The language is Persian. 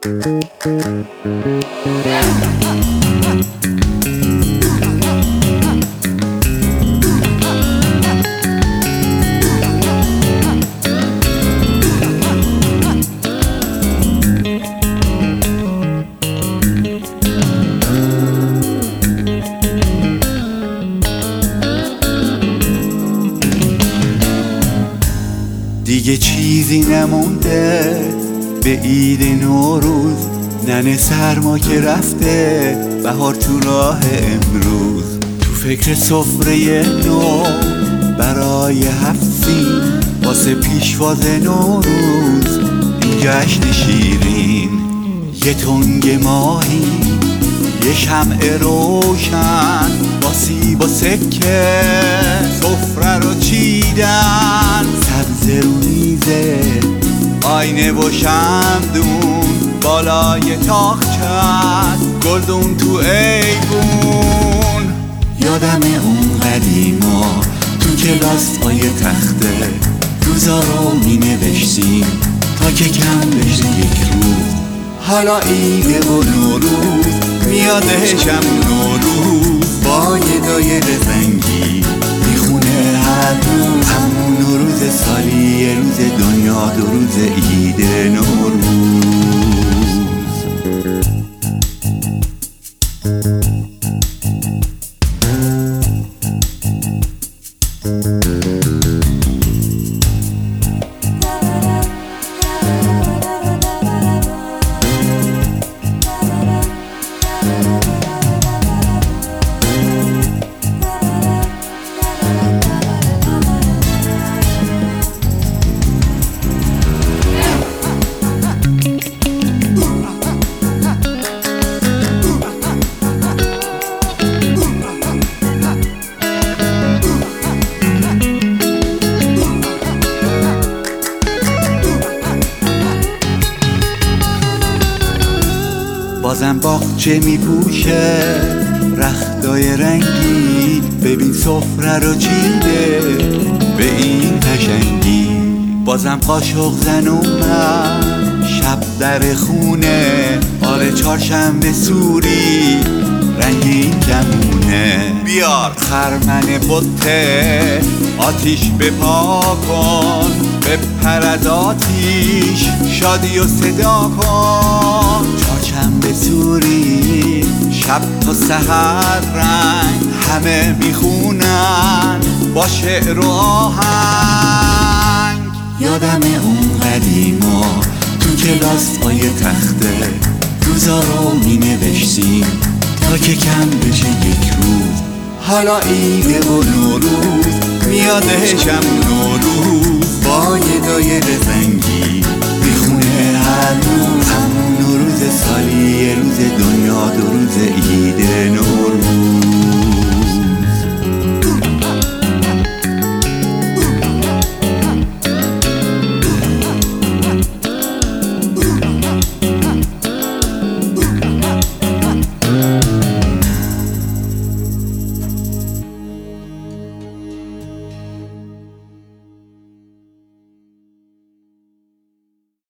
دیگه چیزی نمونده به عید نوروز، ننه سرما که رفته، بهار تو راه امروز. تو فکر سفره نو برای 7 سین، واسه پیشواز نوروز این جشن شیرین. یه تنگ ماهی، یه شمع روشن، با سیب و سکه سفره رو چیدن. سبز رو میزه، آینه و شمدون بالای تاقچه، گلدون تو ایوون. یادم اون قدیما تو کلاس پای تخته، روزا رو می نوشتیم تا که کم بشه یک روز. حالا عیده و نوروز میادشم نوروز، با یه دایره رنگی میخونه هر روز. همون نوروز سالی، یه روز دنیا، 2 روز عید نوروز. بازم باغچه میپوشه رختای رنگی، ببین سفره رو چیده به این قشنگی. بازم قاشق زن اومد شب در خونه، آره چهارشنبه سوری رنگین کمونه. بیار خرمن بته، آتیش بپا کن، بپر از آتیش شادی و صدا کن. چهارشنبه سوری شب تا سحر رنگ، همه میخونن با شعر و آهنگ. یادم اون قدیما تو کلاس پای تخته، روزا رو می نوشتیم تا که کم بشه یک روز. حالا عیده و نوروز میادشم نوروز،